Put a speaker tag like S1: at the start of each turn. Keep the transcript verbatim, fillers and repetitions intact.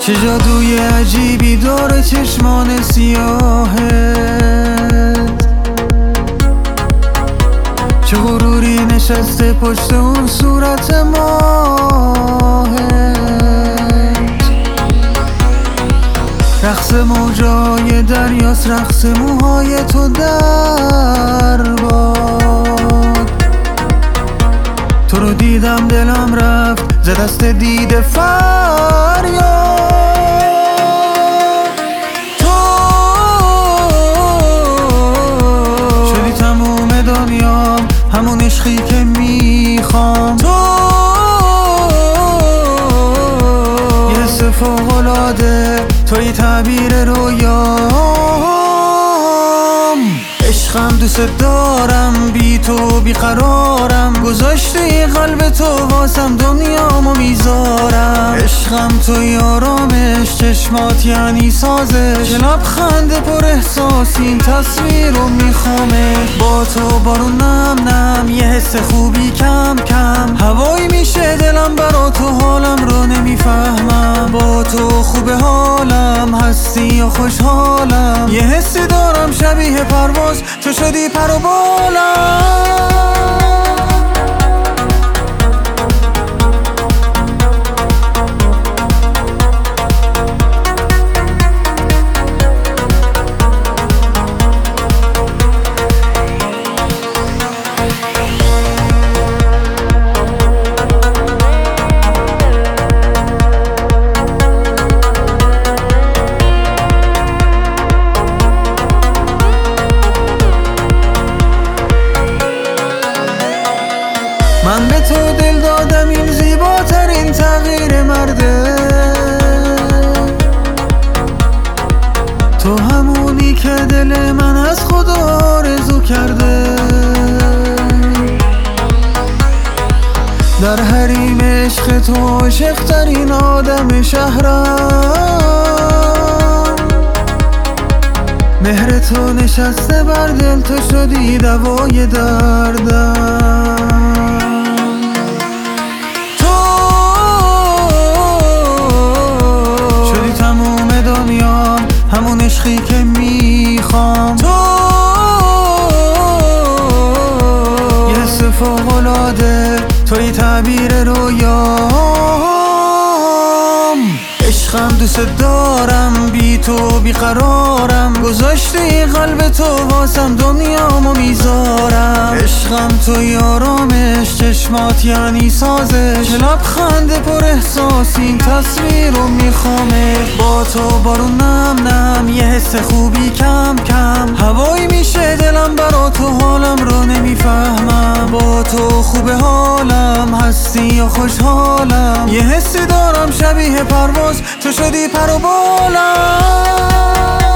S1: چه جادوی عجیبی داره چشمان سیاهت، چه غروری نشسته پشت اون صورت ماهت. رقص موجای دریاست، رقص موهای تو در باد. تو رو دیدم دلم رفت ز دست دیده فریاد. تو شدی تموم دنیام، همون عشقی که میخوام. تو یه حس فوق‌العاده، توی تعبیر رویام. عشقم دوست دارم، بی تو بیقرارم. گذاشتی قلب تو واسم دنیامو میذارم. عشقم توی آرامش، چشمات یعنی سازش. چه لبخند پر احساس، این تصویر رو میخوامه. با تو بارون نم نم، یه حس خوبی کم کم. هوایی میشه دلم برا تو، حالم رو نمیفهمم. با تو خوبه حالم، هستی یا خوشحالم. یه حسی دارم شبیه پرواز، تو شدی پر و بالم. من به تو دل دادم، این زیباترین تغییر مرده. تو همونی که دل من از خدا آرزو کرده. در حریم عشق تو عاشق‌ترین آدم شهرم. مهر تو نشسته بر دل، تو شدی دوای دردم. همون عشقی که میخوام. تو یه حس فوق‌العاده، توی تعبیر رویام. عشقم دوست دارم، بی تو بیقرارم. گذاشتی قلب تو واسم دنیامو میذارم. عشقم توی آرامش، چشمات یعنی سازش. چه لبخند پر احساس، این تصویر رو میخوامه. با تو بارون نم نم، یه حس خوبی کم کم. هوایی میشه دلم برا تو، حالم رو نمیفهمم. با تو خوبه حالم، هستی یا خوشحالم. یه حسی دارم شبیه پرواز، تو شدی پر و بالم.